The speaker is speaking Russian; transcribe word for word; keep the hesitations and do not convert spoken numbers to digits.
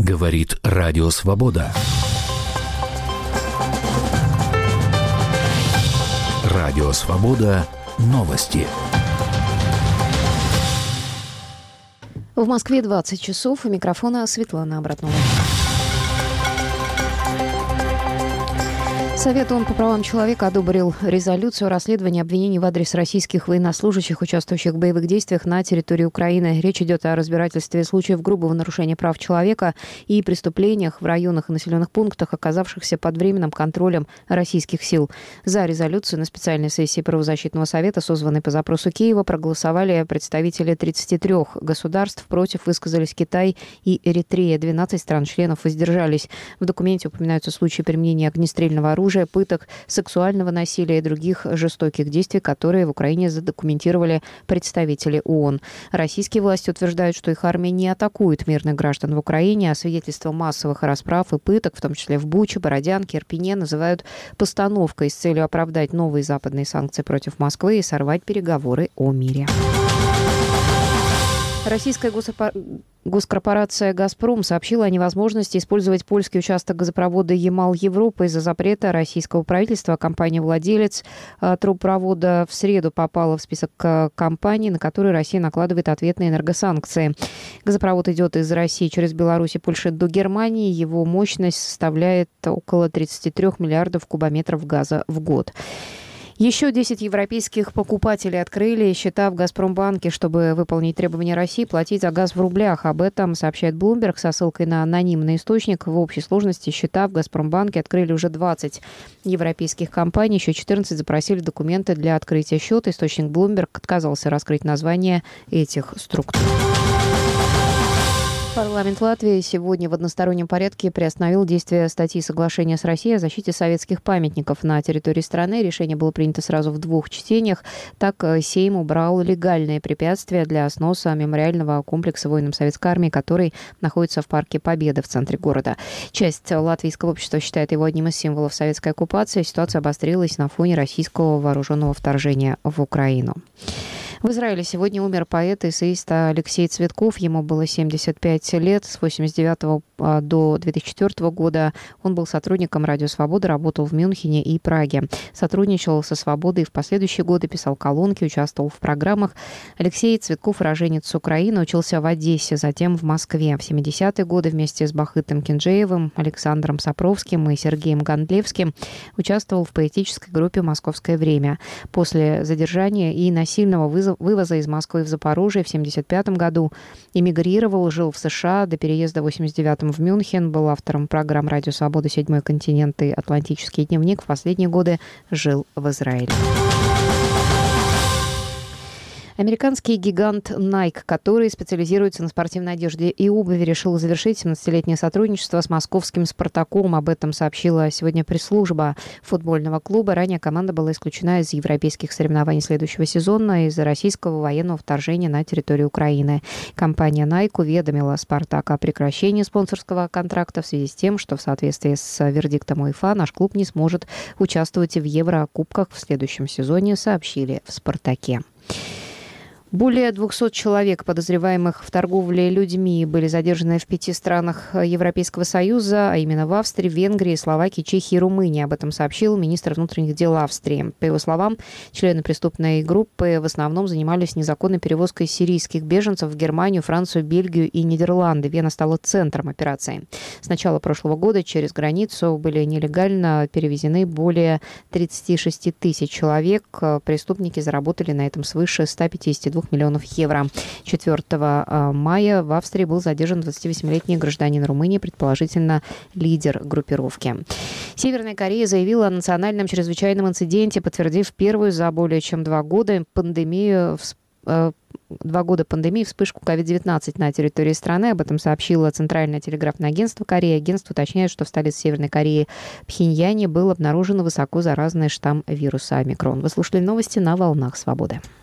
Говорит Радио Свобода. Радио Свобода. Новости. В Москве двадцать часов. У микрофона Светлана Абратнова. Совет ООН по правам человека одобрил резолюцию о расследовании обвинений в адрес российских военнослужащих, участвующих в боевых действиях на территории Украины. Речь идет о разбирательстве случаев грубого нарушения прав человека и преступлениях в районах и населенных пунктах, оказавшихся под временным контролем российских сил. За резолюцию на специальной сессии правозащитного совета, созванной по запросу Киева, проголосовали представители тридцати трёх государств. Против высказались Китай и Эритрея. двенадцать стран-членов воздержались. В документе упоминаются случаи применения огнестрельного оружия, пыток, сексуального насилия и других жестоких действий, которые в Украине задокументировали представители ООН. Российские власти утверждают, что их армия не атакует мирных граждан в Украине, а свидетельства массовых расправ и пыток, в том числе в Буче, Бородянке, Ирпене, называют постановкой с целью оправдать новые западные санкции против Москвы и сорвать переговоры о мире. Российская госопо... госкорпорация «Газпром» сообщила о невозможности использовать польский участок газопровода «Ямал-Европа» из-за запрета российского правительства. Компания-владелец трубопровода в среду попала в список компаний, на которые Россия накладывает ответные энергосанкции. Газопровод идет из России через Беларусь и Польшу до Германии. Его мощность составляет около тридцать три миллиардов кубометров газа в год. Еще десять европейских покупателей открыли счета в «Газпромбанке», чтобы выполнить требования России платить за газ в рублях. Об этом сообщает Bloomberg со ссылкой на анонимный источник. В общей сложности счета в «Газпромбанке» открыли уже двадцать европейских компаний. Еще четырнадцать запросили документы для открытия счета. Источник Bloomberg отказался раскрыть название этих структур. Парламент Латвии сегодня в одностороннем порядке приостановил действие статьи соглашения с Россией о защите советских памятников на территории страны. Решение было принято сразу в двух чтениях. Так, Сейм убрал легальные препятствия для сноса мемориального комплекса воинам Советской армии, который находится в Парке Победы в центре города. Часть латвийского общества считает его одним из символов советской оккупации. Ситуация обострилась на фоне российского вооруженного вторжения в Украину. В Израиле сегодня умер поэт и эссеист Алексей Цветков. Ему было семьдесят пять лет. С восемьдесят девятого до две тысячи четвёртого года он был сотрудником «Радио Свобода», работал в Мюнхене и Праге. Сотрудничал со «Свободой» и в последующие годы писал колонки, участвовал в программах. Алексей Цветков, уроженец с Украины, учился в Одессе, затем в Москве. В семидесятые годы вместе с Бахытом Кинджеевым, Александром Сапровским и Сергеем Гондлевским участвовал в поэтической группе «Московское время». После задержания и насильного вызова вывоза из Москвы в Запорожье в семьдесят пятом году эмигрировал, жил в США, до переезда в восемьдесят девятом в Мюнхен, был автором программ «Радио Свобода», «Седьмой континент» и «Атлантический дневник». В последние годы жил в Израиле. Американский гигант Nike, который специализируется на спортивной одежде и обуви, решил завершить семнадцатилетнее сотрудничество с московским «Спартаком». Об этом сообщила сегодня пресс-служба футбольного клуба. Ранее команда была исключена из европейских соревнований следующего сезона из-за российского военного вторжения на территорию Украины. Компания Nike уведомила «Спартак» о прекращении спонсорского контракта в связи с тем, что в соответствии с вердиктом УЕФА наш клуб не сможет участвовать в Еврокубках в следующем сезоне, сообщили в «Спартаке». Более двухсот человек, подозреваемых в торговле людьми, были задержаны в пяти странах Европейского Союза, а именно в Австрии, Венгрии, Словакии, Чехии и Румынии. Об этом сообщил министр внутренних дел Австрии. По его словам, члены преступной группы в основном занимались незаконной перевозкой сирийских беженцев в Германию, Францию, Бельгию и Нидерланды. Вена стала центром операции. С начала прошлого года через границу были нелегально перевезены более тридцати шести тысяч человек. Преступники заработали на этом свыше ста пятидесяти двух миллионов евро. четвёртого мая в Австрии был задержан двадцативосьмилетний гражданин Румынии, предположительно лидер группировки. Северная Корея заявила о национальном чрезвычайном инциденте, подтвердив первую за более чем два года пандемию Два года пандемии, вспышку ковид девятнадцать на территории страны. Об этом сообщило Центральное телеграфное агентство Кореи. Агентство уточняет, что в столице Северной Кореи Пхеньяне был обнаружен высоко заразный штамм вируса омикрон. Вы слушали новости на «Волнах Свободы».